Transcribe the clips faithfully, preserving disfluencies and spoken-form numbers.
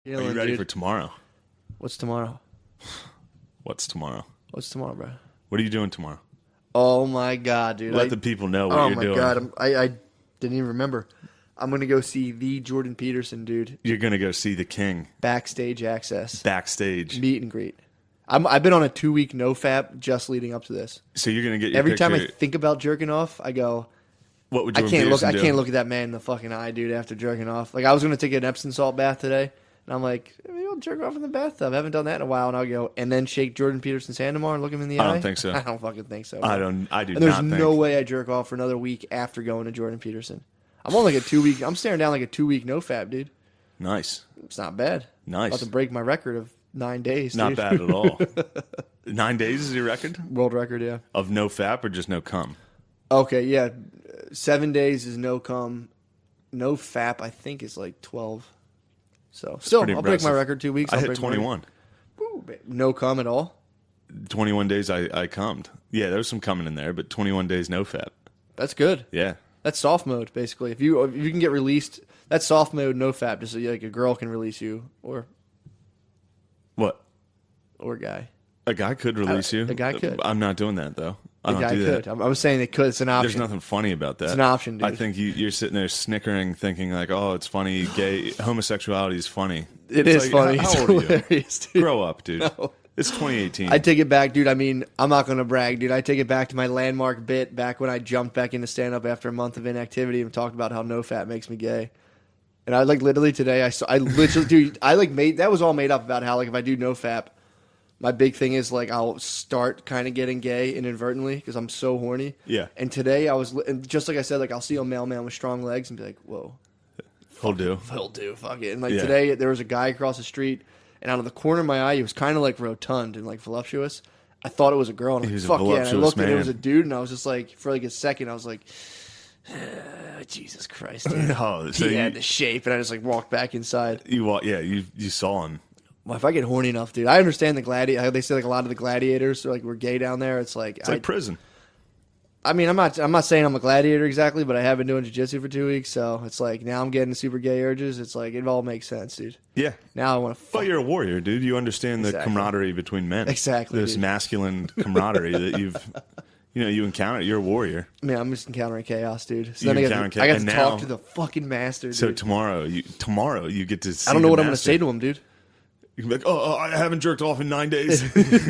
Are you Feeling, ready dude. for tomorrow? What's tomorrow? What's tomorrow? What's tomorrow, bro? What are you doing tomorrow? Oh my god, dude! Let I, the people know what oh you're my doing. god, I'm, I I didn't even remember. I'm gonna go see the Jordan Peterson, dude. You're gonna go see the King Backstage access, backstage. meet and greet. I'm I've been on a two week no fap just leading up to this. So you're gonna get your Every picture. time I think about jerking off, I go, what would I Jordan can't look. Peterson I do? can't look at that man in the fucking eye, dude. After jerking off, like I was gonna take an Epsom salt bath today, and I'm like, maybe I'll jerk off in the bathtub. I haven't done that in a while, and I'll go and then shake Jordan Peterson's hand tomorrow and look him in the I eye. don't think so. I don't fucking think so. I bro. don't. I do And there's not think. no way I jerk off for another week after going to Jordan Peterson. I'm on like a two week. I'm staring down like a two week no fap, dude. Nice. It's not bad. Nice. About to break my record of nine days. Not dude. bad at all. Nine days is your record World record, yeah. of no fap or just no cum. Okay, yeah. Seven days is no cum. No fap, I think, is like twelve. So still, I'll pretty break my impressive. record two weeks. I I'll hit break my record. twenty-one. Woo, ba- no cum at all. twenty-one days I I cummed. Yeah, there was some coming in there, but twenty-one days no fap. That's good. Yeah. That's soft mode, basically. If you if you can get released, that's soft mode, no fap. Just so like a girl can release you, or What? or a guy. A guy could release I- you. a guy could. I'm not doing that though. I A don't guy do could. that. I was saying they could. It's an option. There's nothing funny about that. It's an option, dude. I think you, you're sitting there snickering, thinking like, "Oh, it's funny. Gay homosexuality is funny." It It's is like, funny. How, It's how old are you? hilarious, dude. Grow up, dude. No. It's twenty eighteen. I take it back, dude. I mean, I'm not going to brag, dude. I take it back to my landmark bit back when I jumped back into stand-up after a month of inactivity and talked about how no fat makes me gay. And I, like, literally today, I saw, I literally, dude, I, like, made, that was all made up about how, like, if I do no fap, my big thing is, like, I'll start kind of getting gay inadvertently because I'm so horny. Yeah. And today I was, li- and just like I said, like, I'll see a mailman with strong legs and be like, whoa. He'll do. He'll do, fuck it. And like Yeah. today, there was a guy across the street, and out of the corner of my eye, he was kind of like rotund and like voluptuous. I thought it was a girl, and I'm He like, was a fuck yeah. And I voluptuous looked, and it man. was a dude, and I was just like, for like a second, I was like, ah, Jesus Christ, dude. Oh, so he you, had the shape, and I just like walked back inside. you wa- yeah, you you saw him. Well, if I get horny enough, dude, I understand the gladi. They say like a lot of the gladiators are like were gay down there. It's like, It's like I, prison. I mean, I'm not, I'm not saying I'm a gladiator exactly, but I have been doing jiu-jitsu for two weeks, so it's like now I'm getting super gay urges. It's like it all makes sense, dude. Yeah. Now I want to. But you're a warrior, dude. You understand the Exactly. camaraderie between men. Exactly, This dude. masculine camaraderie that you've, you know, you encounter. You're a warrior. Man, I'm just encountering chaos, dude. So You then I got, encountering to, I got chaos, to and talk now- to the fucking master, dude. So tomorrow, you tomorrow you get to. See I don't know the what I'm going to master. say to him, dude. You can be like, oh, oh, I haven't jerked off in nine days.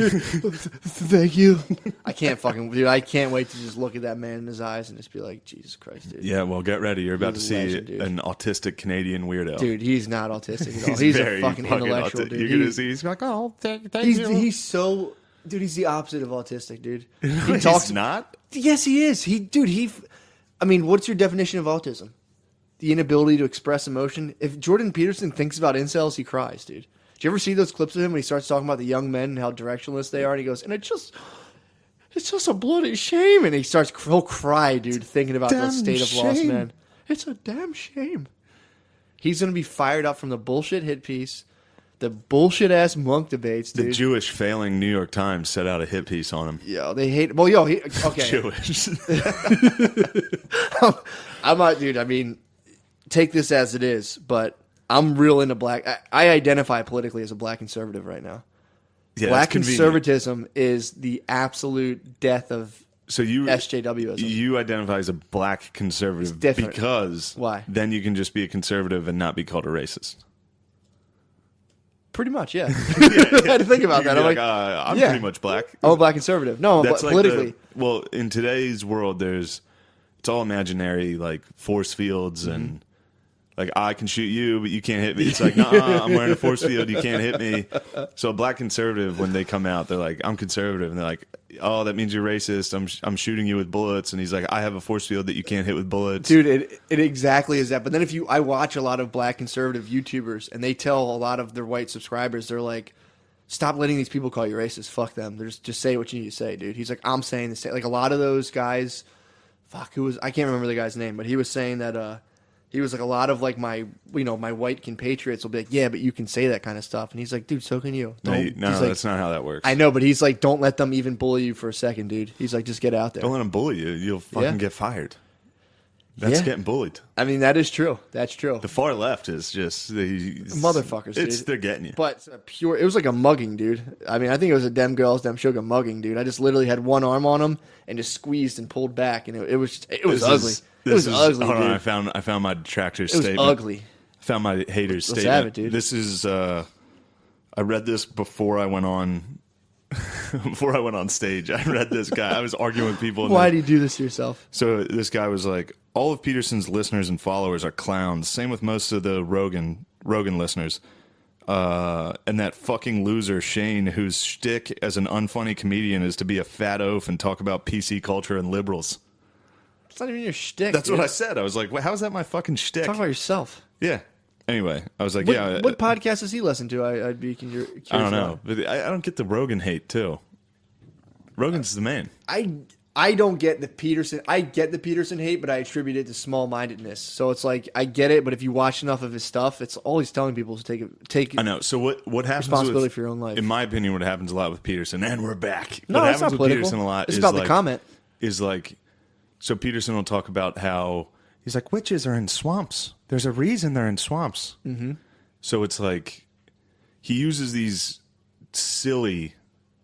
Thank you. I can't fucking, dude. I can't wait to just look at that man in his eyes and just be like, Jesus Christ, dude. Yeah, well, get ready. You're about to He's a see legend, dude. an autistic Canadian weirdo. Dude, he's not autistic at all. He's, very a fucking, intellectual, auti- dude. You're He- gonna see. He's like, oh, thank, thank he's you. he's so, dude. He's the opposite of autistic, dude. He He's talks. not. Yes, he is. He, dude. He. I mean, what's your definition of autism? The inability to express emotion. If Jordan Peterson thinks about incels, he cries, dude. Do you ever see those clips of him when he starts talking about the young men and how directionless they are? And he goes, and it just, it's just a bloody shame. And he starts, he'll cry, dude, thinking about the Damn state of lost shame. men. It's a damn shame. He's going to be fired up from the bullshit hit piece, the bullshit ass monk debates, The dude. Jewish failing New York Times set out a hit piece on him. Yo, they hate, well, yo, he, okay. Jewish. I'm not, dude, I mean, take this as it is, but I'm real into black. I, I identify politically as a black conservative right now. Yeah, Black that's convenient. conservatism is the absolute death of So you S J W ism. you identify as a black conservative different. because Why? Then you can just be a conservative and not be called a racist. Pretty much, yeah. I had to think about You that. can I'm be like, like, uh, I'm yeah. pretty much black. I'm a black conservative. No, I'm That's black, like the- politically. well, in today's world, there's it's all imaginary, like force fields Mm-hmm. and like I can shoot you, but you can't hit me. It's like, nah, I'm wearing a force field, you can't hit me. So a black conservative, when they come out, they're like, I'm conservative, and they're like, oh, that means you're racist. I'm I'm shooting you with bullets, and he's like, I have a force field that you can't hit with bullets. Dude, it it exactly is that. But then if you, I watch a lot of black conservative YouTubers, and they tell a lot of their white subscribers, they're like, stop letting these people call you racist. Fuck them. They're just, just say what you need to say, dude. He's like, I'm saying the same. Like a lot of those guys, fuck, who was, I can't remember the guy's name, but he was saying that, uh, he was like, a lot of like my, you know, my white compatriots will be like, yeah, but you can say that kind of stuff. And he's like, dude, so can you. no, Don't- you- no, he's like, that's not how that works. I know, but he's like, don't let them even bully you for a second, dude. He's like, just get out there. Don't let them bully you. You'll fucking Yeah. get fired. That's Yeah. getting bullied. I mean, that is true. That's true. The far left is just the Motherfuckers, It's dude. they're getting you. But a pure, it was like a mugging, dude. I mean, I think it was a dem girls, dem sugar mugging, dude. I just literally had one arm on him and just squeezed and pulled back, and it, it was it was This ugly. is- it was this is- ugly, Hold dude. on, I found I found my detractor's It was statement. ugly. I found my haters Let's statement. have it, dude. This is uh, I read this before I went on. Before I went on stage, I read this guy. I was arguing with people. and Why they- do you do this to yourself? So this guy was like, all of Peterson's listeners and followers are clowns. Same with most of the Rogan Rogan listeners. Uh, and that fucking loser Shane, whose shtick as an unfunny comedian is to be a fat oaf and talk about P C culture and liberals. It's not even your shtick. That's dude. what I said. I was like, well, how is that my fucking shtick? Talk about yourself. Yeah. Anyway, I was like, What, yeah. what podcast does he listen to? I, I'd be curious. I don't know, but I, I don't get the Rogan hate too. Rogan's the man. I I don't get the Peterson. I get the Peterson hate, but I attribute it to small mindedness. So it's like I get it, but if you watch enough of his stuff, it's all he's telling people is to take it. Take. I know. So what? What happens? Responsibility with, for your own life. In my opinion, what happens a lot with Peterson, and we're back. No, what it's happens not with political. Peterson a lot It's is about like, the comment. Is like, so Peterson will talk about how he's like witches are in swamps. There's a reason they're in swamps. Mm-hmm. So it's like he uses these silly,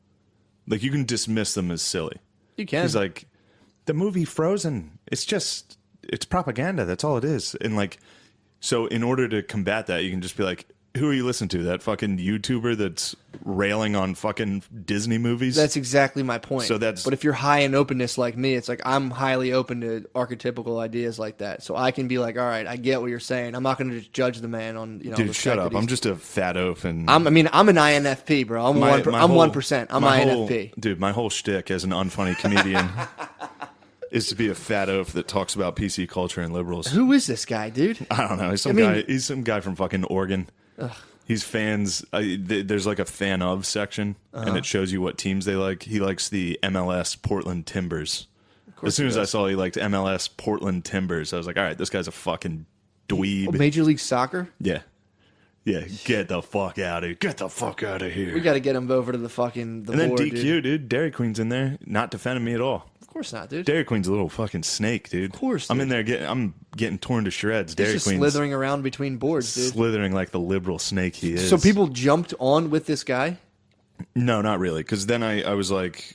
like you can dismiss them as silly. You can. He's like, the movie Frozen, it's just, it's propaganda. That's all it is. And like, so in order to combat that, you can just be like, who are you listening to? That fucking YouTuber that's railing on fucking Disney movies? That's exactly my point. So that's- but if you're high in openness like me, it's like I'm highly open to archetypical ideas like that. So I can be like, all right, I get what you're saying. I'm not going to just judge the man on you know. Dude, the shut fact up. that I'm he's- just a fat oaf. And I'm, I mean, I'm an I N F P, bro. I'm my- one. per- my I'm whole- one percent. I'm my I N F whole- P. Dude, my whole shtick as an unfunny comedian is to be a fat oaf that talks about P C culture and liberals. Who is this guy, dude? I don't know. He's some I mean- guy. He's some guy from fucking Oregon. He's fans. Uh, th- there's like a fan of section, Uh-huh. and it shows you what teams they like. He likes the M L S Portland Timbers. course As soon he as I does. saw he liked M L S Portland Timbers, I was like, all right, this guy's a fucking dweeb. Major League Soccer. Yeah, yeah. Get the fuck out of here. Get the fuck out of here. We got to get him over to the fucking the and then board, D Q, dude. dude. Dairy Queen's in there, not defending me at all. Of course not, dude. Dairy Queen's a little fucking snake, dude. Of course, I'm dude. in there getting. I'm getting torn to shreds. He's Dairy just Queen's slithering around between boards, dude. slithering like the liberal snake he is. So people jumped on with this guy. No, not really. Because then I, I was like,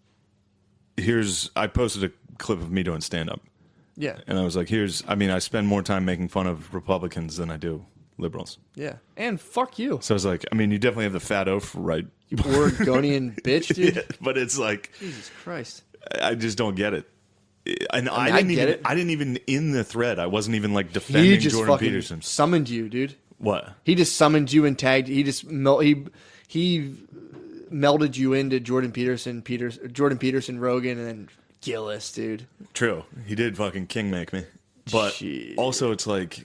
here's, I posted a clip of me doing stand up. Yeah, And I was like, here's, I mean, I spend more time making fun of Republicans than I do liberals. yeah. And fuck you, So I was like, I mean, you definitely have the fat oaf right. you Oregonian bitch, dude. Yeah, but it's like, Jesus Christ. I just don't get it. And I, mean, I didn't get even, it. I didn't even in the thread. I wasn't even like defending He just Jordan fucking Peterson. summoned you, dude. What? He just summoned you and tagged. He just mel- he he melded you into Jordan Peterson, Peters, Jordan Peterson, Rogan, and then Gillis, dude. True. He did fucking king make me. But Shit. also it's like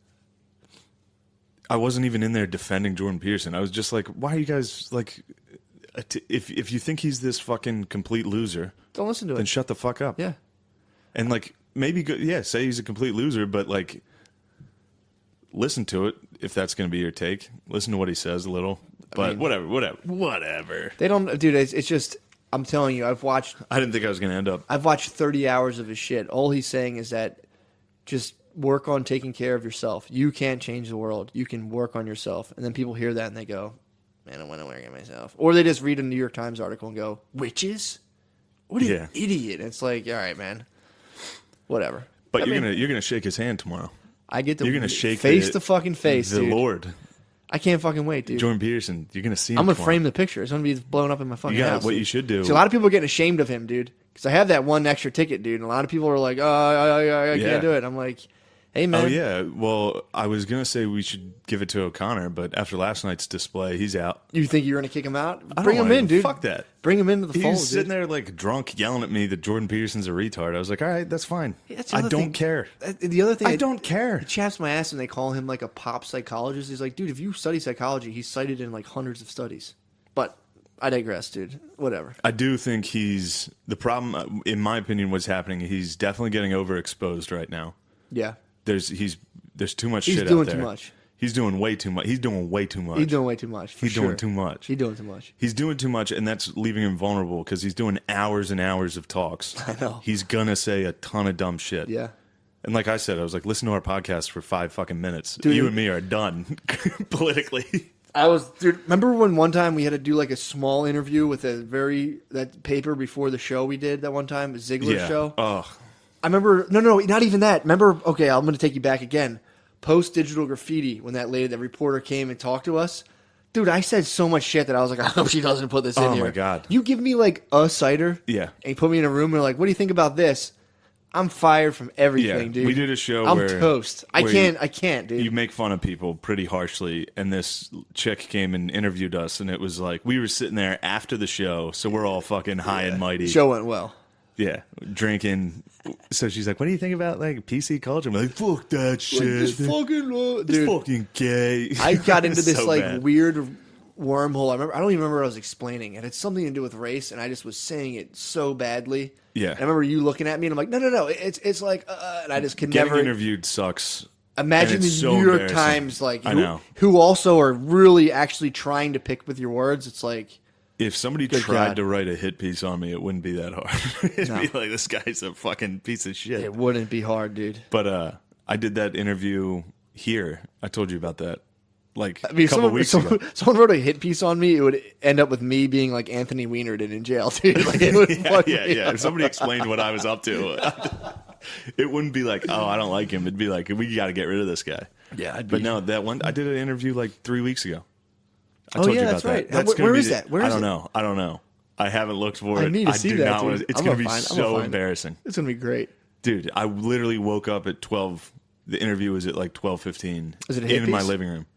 I wasn't even in there defending Jordan Peterson. I was just like, why are you guys like if if you think he's this fucking complete loser, Don't listen to then it. shut the fuck up. Yeah, And like maybe go, yeah, say he's a complete loser, but like listen to it if that's going to be your take. Listen to what he says a little. But mean- whatever, whatever. Whatever. they don't, dude. It's, it's just. I'm telling you, I've watched. I didn't think I was going to end up I've watched thirty hours of his shit. All he's saying is that just work on taking care of yourself. You can't change the world. You can work on yourself. And then people hear that and they go, man, I want to work on myself. Or they just read a New York Times article and go, witches? What an Yeah. idiot. And it's like, all right, man. Whatever. but I you're mean, going to you're going to shake his hand tomorrow. I get to You're going to shake face the, the fucking face, the dude. Lord. I can't fucking wait, dude. Jordan Peterson, you're going to see him I'm gonna tomorrow. frame the picture. It's gonna be blown up in my fucking You got house. what dude. you should do. See, a lot of people are getting ashamed of him, dude. Because I have that one extra ticket, dude, and a lot of people are like, "Oh, I, I, I Yeah. can't do it." I'm like, "Hey, man, Oh yeah. Well, I was gonna say we should give it to O'Connor, but after last night's display, he's out. you think you're gonna kick him out? I Bring don't him wanna- in, dude. Fuck that. Bring him into the He fold, was sitting dude. there like drunk, yelling at me that Jordan Peterson's a retard. I was like, all right, that's fine. That's the I other don't thing. care. Uh, The other thing, I it- don't care. It chaps my ass when they call him like a pop psychologist. He's like, dude, if you study psychology, he's cited in like hundreds of studies. But I digress, dude. Whatever. I do think he's the problem. uh, In my opinion, what's happening? He's definitely getting overexposed right now. Yeah, There's he's there's too much He's shit doing out there. too much. He's doing way too much. He's doing way too much. he's doing way too much. For He's sure. doing too much. He's doing too much. He's doing too much, and that's leaving him vulnerable because he's doing hours and hours of talks. I know. He's gonna say a ton of dumb shit. Yeah. And like I said, I was like, listen to our podcast for five fucking minutes. Dude. You and me are done politically. I was, dude. Remember when one time we had to do like a small interview with a very that paper before the show we did that one time, Ziegler's Yeah. show. Oh, I remember. No, no, not even that. Remember? Okay, I'm going to take you back again. Post digital graffiti when that lady, that reporter came and talked to us. Dude, I said so much shit that I was like, I hope she doesn't put this in Oh, here. my God. You give me like a cider, Yeah. and you put me in a room and you're like, what do you think about this? I'm fired from everything, Yeah, dude. we did a show I'm where- toast. I where can't. you- I can't, dude. you make fun of people pretty harshly, and this chick came and interviewed us, and it was like we were sitting there after the show, so we're all fucking high and mighty. Show went well. Yeah, drinking. So she's like, "What do you think about like P C culture?" I'm like, "Fuck that shit, Like, this fucking lo- It's dude. fucking gay." I got into this So like bad. weird wormhole. I remember. I don't even remember what I was explaining. It had something to do with race, and I just was saying it so badly. Yeah. And I remember you looking at me, and I'm like, no, no, no. It's it's like, uh, and I just could Getting never interviewed sucks. imagine and the it's so New York embarrassing. Times, like, I who, know. who also are really actually trying to pick with your words. It's like, If somebody Good tried God. to write a hit piece on me, it wouldn't be that hard. It'd No. be like, this guy's a fucking piece of shit. it wouldn't be hard, dude. But uh, I did that interview here. I told you about that like I mean, a couple someone, if weeks someone, ago. someone wrote a hit piece on me, it would end up with me being like Anthony Weiner did in jail, dude. Like, it would Yeah, fuck yeah, me yeah. up. If somebody explained what I was up to, it wouldn't be like, oh, I don't like him. It'd be like, we got to get rid of this guy. Yeah, I'd But be- no, that one, I did an interview like three weeks ago. I Oh, told yeah, you about that's right. that. That's Where- gonna where be is the- that? Where I is don't it? know. I don't know. I haven't looked for I it. need to see do that, not dude. want to, it's I'm going to gonna be find- I'm gonna so find it. embarrassing. It's gonna be great. Dude, I literally woke up at twelve. The interview was at like twelve fifteen. Is it a hit in my piece? living room.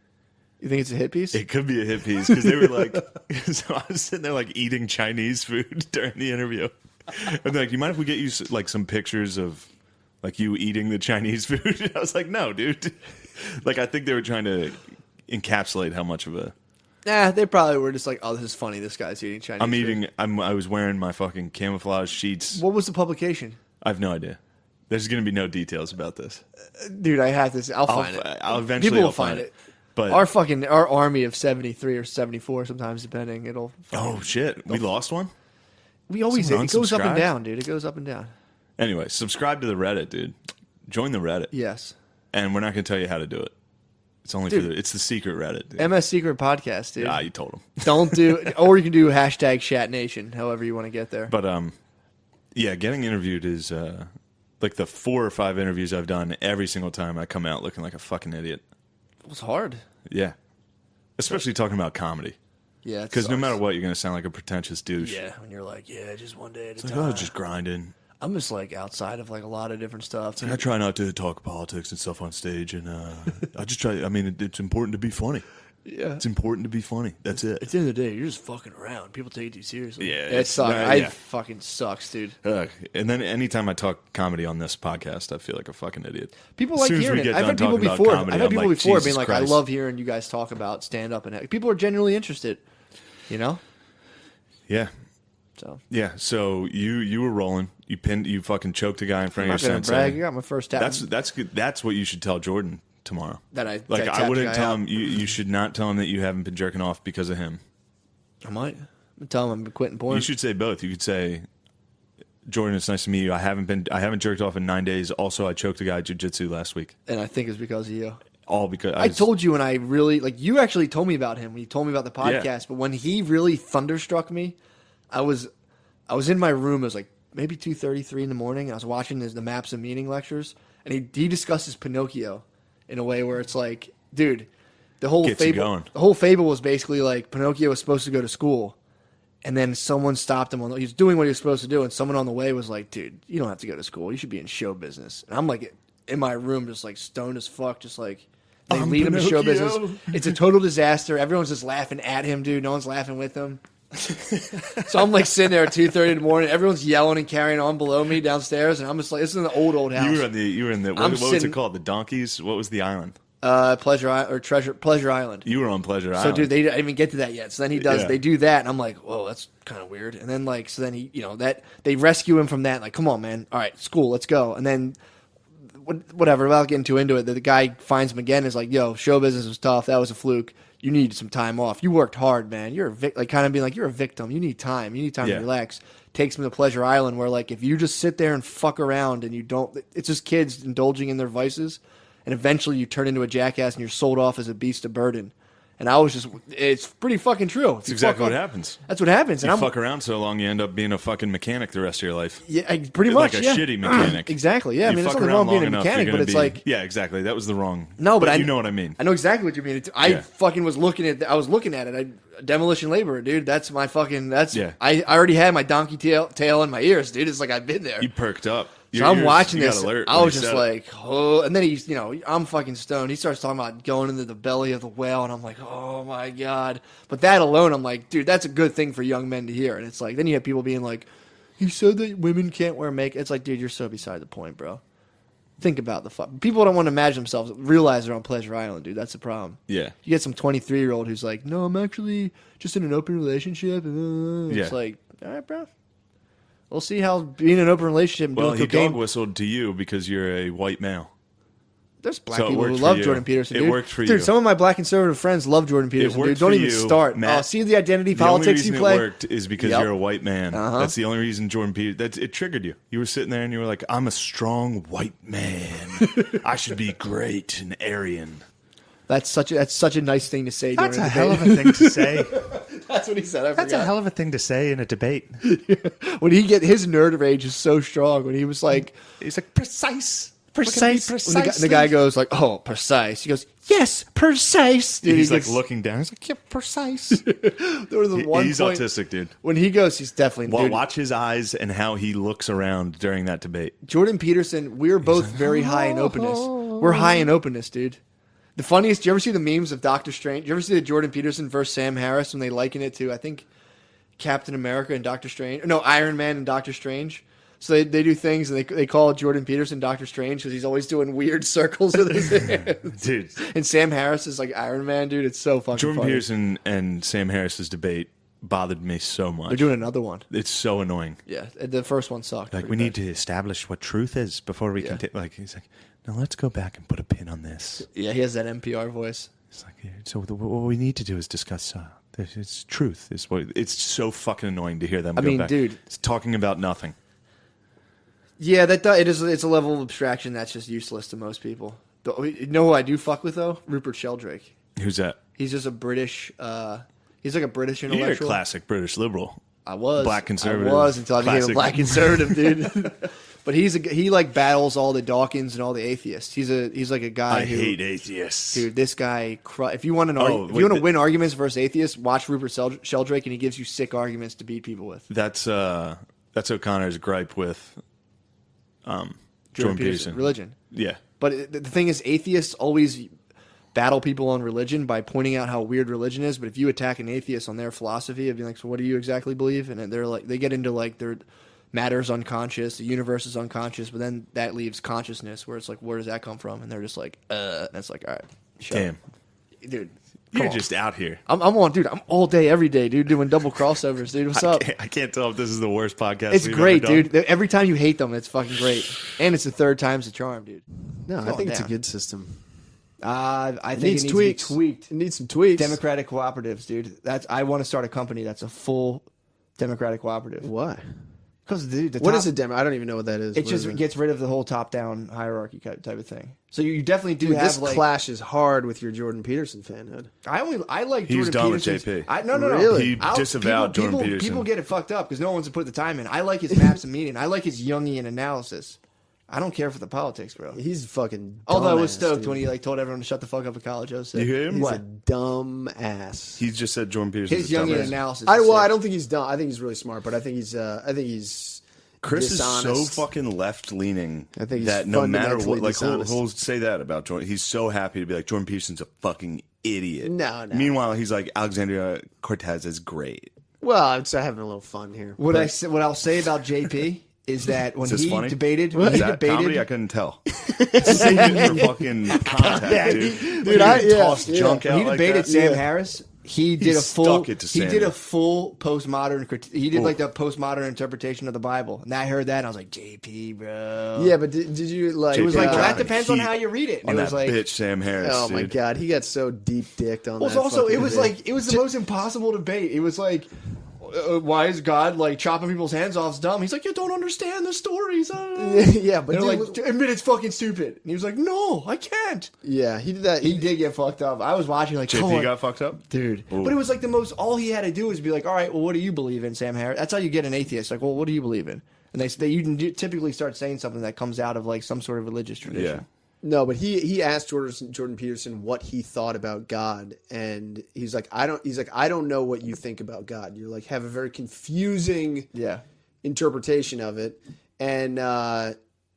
You think it's a hit piece? It could be a hit piece because they were like, so I was sitting there like eating Chinese food during the interview. And they're like, you mind if we get you s- like some pictures of like you eating the Chinese food? And I was like, no, dude. Like, I think they were trying to encapsulate how much of a. Nah, they probably were just like, oh, this is funny. This guy's eating Chinese. I'm food. eating, I'm, I was wearing my fucking camouflage sheets. What was the publication? I have no idea. There's going to be no details about this. Dude, I have this. I'll I'll, find it. I'll eventually People will I'll find, find it. it. But, Our fucking our army of seventy-three or seventy-four, sometimes depending. It'll. oh shit, we lost one? We always Someone it goes up and unsubscribed? down, dude. It goes up and down. Anyway, subscribe to the Reddit, dude. Join the Reddit. Yes. And we're not going to tell you how to do it. It's only Dude. for the, it's the secret Reddit. Dude. M S Secret Podcast, dude. Ah, you told him. Don't do, or you can do hashtag Shat Nation, however you want to get there. But um, yeah, getting interviewed is uh, like the four or five interviews I've done. Every single time I come out looking like a fucking idiot. It was hard. Yeah, especially talking about comedy Yeah, because no matter what, you're going to sound like a pretentious douche. Yeah, when you're like, yeah, just one day at a Like, time. oh, just grinding. I'm just like outside of like a lot of different stuff. I try not to talk politics and stuff on stage, and uh, I just try. I mean, it, it's important to be funny. Yeah. It's important to be funny. That's it. At the end of the day, you're just fucking around. People take you seriously. Yeah, it it's- sucks. uh, I yeah. fucking sucks, dude. Uh, and then anytime I talk comedy on this podcast, I feel like a fucking idiot. People As like soon as we hearing it. get I've done had people talking about before. comedy, I've had I'm people like, before Jesus being like, Christ. "I love hearing you guys talk about stand up," and people are genuinely interested. You know, Yeah, so yeah. So you you were rolling. You pinned. You fucking choked a guy in front I'm of not your gonna sensei. brag. I got my first tap. That's that's good. That's what you should tell Jordan tomorrow. that I Like that I tapped wouldn't the guy tell out. him. You you should not tell him that you haven't been jerking off because of him. I might. I'm gonna tell him I'm quitting porn. You should say both. You could say, Jordan, it's nice to meet you. I haven't been. I haven't jerked off in nine days. Also, I choked a guy at jiu-jitsu last week. and I think it's because of you. All because I was- told you when I really like you actually told me about him when you told me about the podcast, Yeah. but when he really thunderstruck me, I was I was in my room. It was like maybe two thirty, three in the morning. And I was watching his, the Maps of Meaning lectures, and he he discusses Pinocchio in a way where it's like, dude, the whole Gets you fable going. the whole fable was basically like Pinocchio was supposed to go to school, and then someone stopped him on the, he was doing what he was supposed to do, and someone on the way was like, dude, you don't have to go to school. You should be in show business. And I'm like in my room, just like stoned as fuck, just like. They I'm lead him to show Pinocchio. business. It's a total disaster. Everyone's just laughing at him, dude. No one's laughing with him. So I'm like sitting there at two thirty in the morning. Everyone's yelling and carrying on below me downstairs, and I'm just like, this is an old, old house. You were in the. You were in the. What, I'm what was sitting- it called? The Donkeys. What was the island? uh, Pleasure I- or Treasure Pleasure Island. You were on Pleasure So, Island. dude, they didn't even get to that yet. So then he does. Yeah. They do that, and I'm like, whoa, that's kind of weird. And then like, so then he, you know, that they rescue him from that. Like, come on, man. All right, school, let's go. And then what- whatever. Without getting too into it, the, the guy finds him again. Is like, yo, show business was tough. That was a fluke. You need some time off. You worked hard, man. You're a vic- like kind of being like, you're a victim. You need time. You need time Yeah. to relax. takes them to Pleasure Island, where like if you just sit there and fuck around and you don't, it's just kids indulging in their vices, and eventually you turn into a jackass and you're sold off as a beast of burden. And I was just, it's pretty fucking true. That's exactly what happens. That's what happens. You and I'm, fuck around so long, you end up being a fucking mechanic the rest of your life. Yeah, I- pretty much. Like a yeah. shitty mechanic. Exactly. Yeah, I You mean, there's fuck nothing around wrong being long a enough, mechanic, you're but gonna it's be- like, yeah, exactly. That was the wrong. no, but, I you know what I mean. I know exactly what you mean. It's, I Yeah. fucking was looking at, I was looking at it. I, demolition laborer, dude. That's my fucking. That's. Yeah. I, I already had my donkey tail tail in my ears, dude. It's like I've been there. You perked up. So Your I'm ears- watching you got this. alert I when was he just said it. like, oh, and then he's, you know, I'm fucking stoned. He starts talking about going into the belly of the whale, and I'm like, oh my god. But that alone, I'm like, dude, that's a good thing for young men to hear. And it's like, then you have people being like, he said that women can't wear makeup. It's like, dude, you're so beside the point, bro. Think about the fuck. People don't want to imagine themselves, realize they're on Pleasure Island, dude. That's the problem. Yeah. You get some twenty-three year old who's like, no, I'm actually just in an open relationship. And, uh, Yeah. It's like, all right, bro. We'll see how being in an open relationship and Well, doing he cocaine. dog whistled to you because you're a white male. There's black So it people who worked for love you. Jordan Peterson. It Dude. worked for dude, you. some of my black conservative friends love Jordan Peterson. worked Dude, don't for even you, start. Matt. Oh, see the identity The only politics reason you play. it worked is because Yep. you're a white man. Uh-huh. That's the only reason Jordan Peterson. That's it triggered you. You were sitting there and you were like, "I'm a strong white man. I should be great and Aryan." That's such a that's such a nice thing to say. That's during a hell of debate. a thing to say. That's what he said. I That's forgot. a hell of a thing to say in a debate. When he get his nerd rage is so strong. When he was like, He's like, precise. precise. When the, guy, the guy goes like, oh, precise. He goes, yes, precise. Dude, He's he like gets- looking down. He's like, "Yeah, precise." There was the He- one he's point autistic, dude. when he goes, he's definitely. Well, dude, watch his eyes and how he looks around during that debate. Jordan Peterson, we're both very high in openness. We're high in openness, dude. The funniest, do you ever see the memes of Doctor Strange? Do you ever see the Jordan Peterson versus Sam Harris when they liken it to, I think, Captain America and Doctor Strange? No, Iron Man and Doctor Strange. So they, they do things and they they call Jordan Peterson Doctor Strange because he's always doing weird circles with his hands. Dude, And Sam Harris is like Iron Man, dude. It's so fucking Jordan funny. Peterson and Sam Harris's debate bothered me so much. They're doing another one. It's so annoying. Yeah, the first one sucked. Like, pretty we need bad. to establish what truth is before we Yeah. can take. Like, he's like, no, let's go back and put a pin on this. Yeah, he has that N P R voice. It's like, yeah, so the, what we need to do is discuss. Uh, this- it's truth. Is what it's so fucking annoying to hear them. I go mean, back. dude. it's talking about nothing. Yeah, that do- it is. It's a level of abstraction that's just useless to most people. The, you know who I do fuck with though? Rupert Sheldrake. Who's that? He's just a British. Uh, he's like a British You're a intellectual. classic British liberal. I was black conservative. I was until I became a Classic. black conservative, dude. But he's a, he like battles all the Dawkins and all the atheists. He's a he's like a guy. I who, hate atheists. Dude, this guy. Cru- if you want to know, Oh, if wait, you want to th- win arguments versus atheists, watch Rupert Sel- Sheldrake, and he gives you sick arguments to beat people with. That's uh, that's O'Connor's gripe with um, Jordan, Peterson. religion. Yeah, But it- the thing is, atheists always battle people on religion by pointing out how weird religion is. But if you attack an atheist on their philosophy of being like, so what do you exactly believe? And they're like, they get into like their matter's unconscious, the universe is unconscious, but then that leaves consciousness, where it's like, where does that come from? And they're just like, uh, and it's like, all right, shut damn, up. Dude. you're come on. just out here. I'm, I'm on, dude. I'm all day, every day, dude, doing double crossovers, dude. What's I up? can't, I can't tell if this is the worst podcast. It's we've great, ever done. dude. Every time you hate them, it's fucking great, and it's the third time's the charm, dude. No, I Calm think it's a down. good system. Uh, I It think needs it needs tweaks. to be tweaked. It needs some tweaks. Democratic cooperatives, dude. That's I want to start a company that's a full democratic cooperative. Why? Because dude, the What top- is a demo? I don't even know what that is. It What just is gets rid of the whole top-down hierarchy type type of thing. So you, you definitely do Dude, have this like clashes hard with your Jordan Peterson fanhood. I only I like He's Jordan done with Peterson's- J P. I, no, no, no. Really? He I'll- disavowed people, Jordan people, Peterson. People get it fucked up because no one's put the time in. I like his maps and meaning. I like his Jungian analysis. I don't care for the politics, bro. He's fucking. Although I was dumbass, stoked dude. when he like told everyone to shut the fuck up at college. I was sick. You hear him? He's What? a dumb ass. He just said Jordan Peterson. His Jungian analysis. I is well, I sick. don't think he's dumb. I think he's really smart, but I think he's. Uh, I think he's. Chris dishonest. is so fucking left leaning I think he's that no matter fundamentally what, like he'll, dishonest. he'll say that about Jordan. He's so happy to be like Jordan Peterson's a fucking idiot. No, no. Meanwhile, he's like Alexandria Cortez is great. Well, I'm just having a little fun here. What But- I say, what I'll say about J P is that when Is this he funny? debated, when Is he that debated, comedy? I couldn't tell. Save it for fucking contact, dude. Dude, When I- you yeah, toss yeah. junk when out he like debated that. Sam Yeah. Harris, he did He a full. stuck it to he Sammy. did a full postmodern. crit- He did Ooh. like the postmodern interpretation of the Bible, and I heard that, and I was like, J P, bro. Yeah, but did, did you like? It was like, J P well, that dropping depends on heat how you read it. And on it was that like, bitch Sam Harris. Oh my dude. god, he got so deep dicked on well, that. it's also it fucking was debate. like it was the most impossible debate. It was like uh, why is God like chopping people's hands off? It's dumb. He's like, you don't understand the stories. Uh. yeah, but They're dude, like, admit it's fucking stupid. And he was like, no, I can't. yeah, he did that. He did get fucked up. I was watching like, J come P on, got fucked up? dude. Ooh. But it was like the most. All he had to do was be like, all right, well, what do you believe in, Sam Harris? That's how you get an atheist. Like, well, what do you believe in? And they they you can do- typically start saying something that comes out of like some sort of religious tradition. Yeah. No, but he he asked Jordan Jordan Peterson what he thought about God, and he's like, I don't. He's like, I don't know what you think about God. You're like have a very confusing Yeah. interpretation of it, and uh,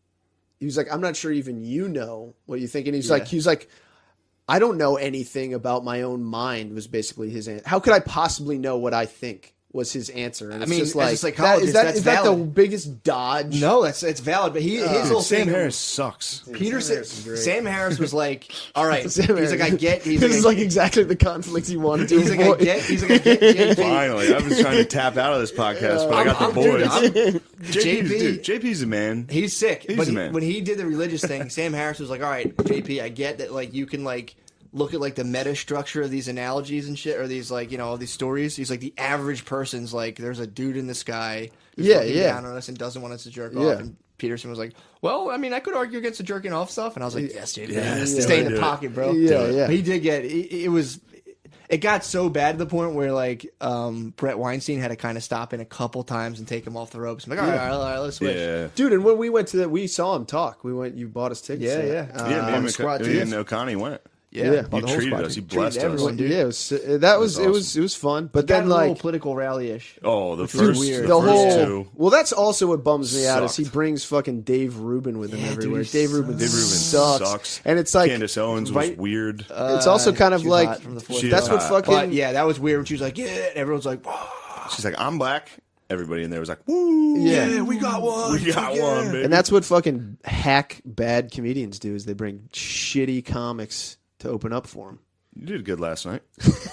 he was like, I'm not sure even you know what you think. And he's Yeah. like, he's like, I don't know anything about my own mind. Was basically his answer. How could I possibly know what I think? Was his answer. And I it's mean, just as like, a that, psychologist, is that, that's is that the valid. biggest dodge? No, that's it's valid. But he his Dude, whole Sam thing Harris sucks. Peterson, Harris is great. Sam Harris was like, all right. Sam he's like, I Harris. get. He's this like, is I- like exactly the conflict he wanted to He's like, I avoid. get. He's like, I get. J P. Finally, I've been trying to tap out of this podcast, but I got the I'm- I'm- boys. dude, I'm- J P's, J P. dude, J P's a man. He's sick. He's but a he, man. when he did the religious thing, Sam Harris was like, all right, J P, I get that. Like, you can like look at like the meta structure of these analogies and shit, or these like you know these stories. He's like, the average person's like, there's a dude in the sky who's Yeah, looking yeah. down on us and doesn't want us to jerk Yeah. off. And Peterson was like, well, I mean, I could argue against the jerking off stuff, and I was like, yes, J P, Yes, stay in do the it. pocket, bro. Yeah, Do it. yeah. But he did get it, it was. It got so bad to the point where like um, Brett Weinstein had to kind of stop in a couple times and take him off the ropes. I'm like, all right, all right, all right, let's switch. Yeah. Dude, and when we went to that, we saw him talk. We went. You bought us tickets. Yeah, to yeah. that. Yeah, Uh, me and, squad Mc- too. me and O'Connie went. Yeah, Yeah. about You the whole treated squad. us. You Treated blessed us. everyone, dude. yeah, it was. uh, That was. was It was. It was fun. But Got then a little like. political rally-ish. Oh, the was first, weird. the The first whole two. well, that's also what bums me out is he Sucked. brings fucking Dave Rubin with him Yeah, dude, everywhere. he Dave Rubin, Dave Rubin sucks. sucks. and it's like Candace Owens right- was weird. it's also kind of She was like hot from the fourth She that's is what hot. fucking But yeah, that was weird when she was like, yeah, and everyone's like, whoa. She's like, I'm black. Everybody in there was like, woo. Yeah. we got one. We got Yeah. one, baby. and that's what fucking hack bad comedians do is they bring shitty comics to open up for them. You did good last night.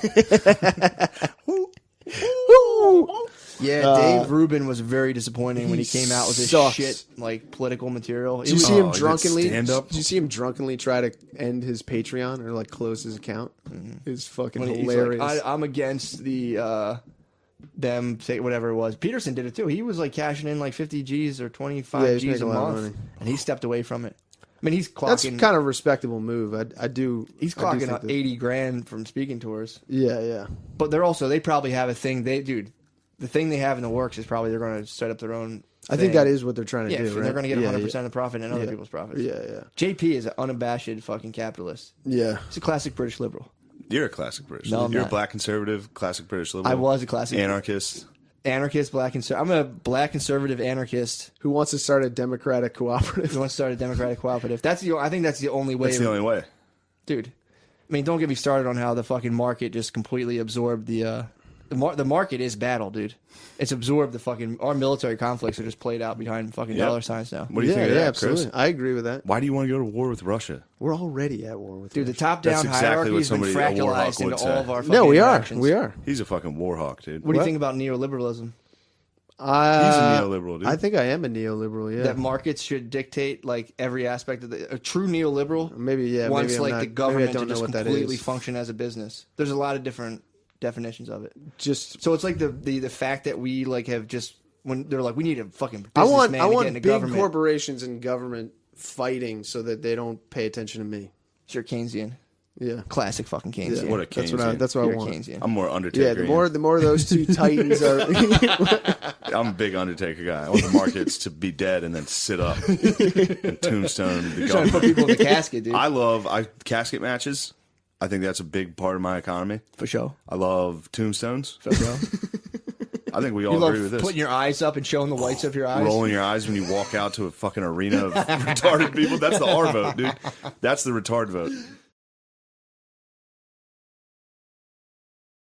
Yeah, Dave Rubin was very disappointing when he he came out with this sucks. shit, like political material. It Did you was- see Oh, him he did drunkenly? stand-up? Did you see him drunkenly try to end his Patreon or like close his account? It's fucking when he's hilarious. like, I, I'm against the uh, them say whatever it was. Peterson did it too. He was like cashing in like fifty G's or Yeah, twenty-five he's G's a making a lot of month, money. and he stepped away from it. I mean, he's That's clocking. kind of a respectable move. I, I do. he's I do clocking think up that- eighty grand from speaking tours. Yeah, yeah. But they're also they probably have a thing. They dude, the thing they have in the works is probably they're going to set up their own. I think thing. that is what they're trying to Yeah, do. and right? they're going to get yeah, one hundred percent of the profit and other Yeah. people's profits. Yeah, yeah, J P is an unabashed fucking capitalist. yeah. He's a classic British liberal. You're a classic British. No, I'm You're not. a black conservative, classic British liberal. I was a classic anarchist. anarchist, black conservative. I'm a black conservative anarchist Who wants to start a democratic cooperative? who wants to start a democratic cooperative. That's the. I think that's the only way. That's the only way. dude. I mean, don't get me started on how the fucking market just completely absorbed the. Uh, the, mar- the market is battle, dude. It's absorbed the fucking. Our military conflicts are just played out behind fucking Yep. dollar signs now. What do you yeah, think of yeah, that, absolutely. Chris? I agree with that. Why do you want to go to war with Russia? We're already at war with Dude, the Russia. top-down That's exactly hierarchy what has been somebody- a war hawk fractalized into would say. all of our fucking No, we are. interactions. We are. He's a fucking war hawk, dude. What do you What? think about neoliberalism? Uh, He's a neoliberal, dude. I think I am a neoliberal. Yeah. That markets should dictate like every aspect of the a true neoliberal. Maybe yeah. wants maybe I'm like not, the maybe government I don't to know just what that completely is. function as a business. There's a lot of different definitions of it. Just So it's like the the, the fact that we like have just when they're like we need a fucking I want businessman I to want get into big government. corporations and government fighting so that they don't pay attention to me. Sure, Keynesian, Yeah. classic fucking Yeah. Keynesian. What a That's what I. Keynesian. That's what You're I a want. Keynesian. I'm more Undertaker. Yeah, the more the more those two titans are. I'm a big Undertaker guy. I want the markets to be dead and then sit up and tombstone the You're trying to put government. people in the casket, dude. I love I casket matches. I think that's a big part of my economy. For sure. I love tombstones. For sure. I think we all You love agree with this. putting your eyes up and showing the whites of your eyes. Rolling your eyes when you walk out to a fucking arena of retarded people. That's the R vote, dude. That's the retard vote.